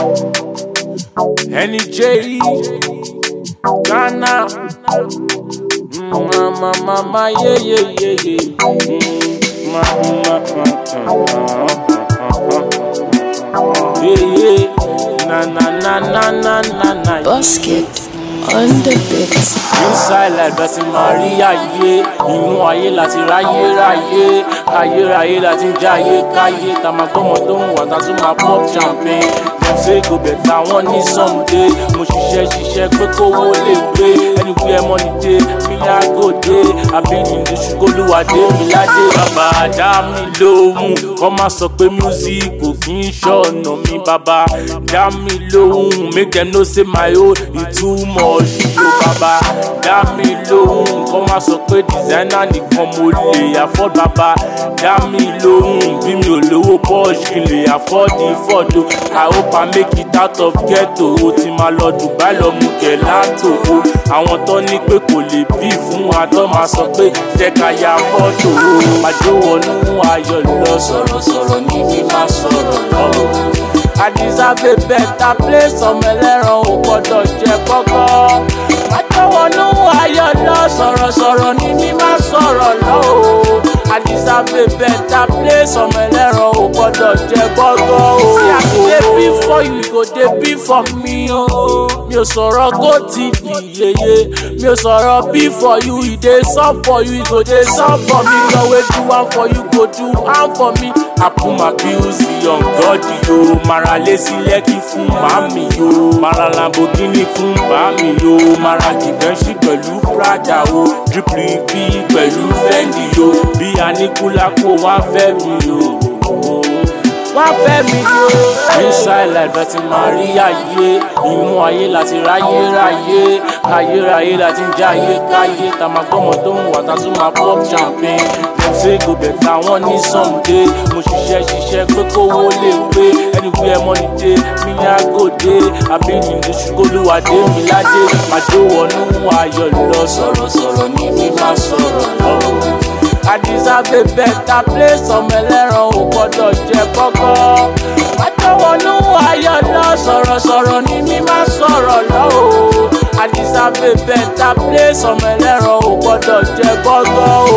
NJ Ghana, mama, yeah. Na. Basket on the beat. Inside like Betty Maria, inú ayé láti ráyé, ayé láti jáyé káyé, tá máa gbọ́mọ tó ń wà tá tún máa pop champagne. Dem say go better wọ́n ní someday. Mo ṣiṣẹ́ pé kówó lè gbé. Anywhere money dey, me I go dey. Àbíyìn ní ṣùgbọ́lùwàdé mi ládé. Bàbá dá mi lóhùn, kọ́ máa sọ pé music kò kí ń ṣọ̀nà mi. Bàbá dá mi lóhùn, make dem know say my own e too much. Yo bàbá dá mi lóhùn, kọ́ máa sọ pé designer nìkan mo lè afford. Bàbá dá mi lóhùn, bí mi ò lówó Porsche kí n lè afford the photo. I hope I make it out of ghetto. Ti máa lọ Dubai lọ mú gẹ̀láńtò. Àwọn tó ní pé kò lè bí fún wa tó máa sọ pé jẹ́ ká ya fọ́tò. Àjò wọnú ayọ̀ lọ sọ̀rọ̀ ní bí máa sọ̀rọ̀ lọ. I deserve a better place, ọmọ ẹlẹ́ran ò gbọ́dọ̀ jẹ kọ́kọ́. Àjò wọnú ayọ̀ lọ sọ̀rọ̀ ní bí máa sọ̀rọ̀ lọ. I deserve a better place, ọmọ ẹlẹ́ran ò gbọ́dọ̀ jẹ kọ́kọ́. See I go dey be for you, you go dey be for me o. Mi ò sọ̀rọ̀ GoTV yeye, mi ò sọ̀rọ̀ be for you, e dey sub for you, e go dey sub for me. Lọ wey do am for you, go do am for me. I put my bills on God yo, mara lé sí Lẹ́kì fún màmí yo, mara Lamborghini fún bàmí yo, mara Givenchy pẹ̀lú Prada o, Drippy pẹ̀lú Fendi yo, bí Aníkúlápó wá fẹ́ mi yo. Wọ́n fẹ́ mi yo. Inside like Betty Maria, inú ayé láti ráyé, ayé láti jáyé káyé, tá máa gbọ́mọ tó ń wà tá tún máa pop champagne. Dem say go better wọ́n ní someday. Mo ṣiṣẹ́ pé kówó lè gbé. Anywhere money dey, me I go dey. Àbíyìn ní ṣùgbọ́lùwàdé mi ládé. Àjò wọnú ayọ̀ lọ sọ̀rọ̀ ní bí máa sọ̀rọ̀ lọ. I deserve a better place, ọmọ ẹlẹ́ran ò gbọ́dọ̀ jẹ kọ́kọ́. Àjò wọnú ayọ̀ lọ sọ̀rọ̀ ní mi máa sọ̀rọ̀ lọ. I deserve a better place, ọmọ ẹlẹ́ran ò gbọ́dọ̀ jẹ kọ́kọ́.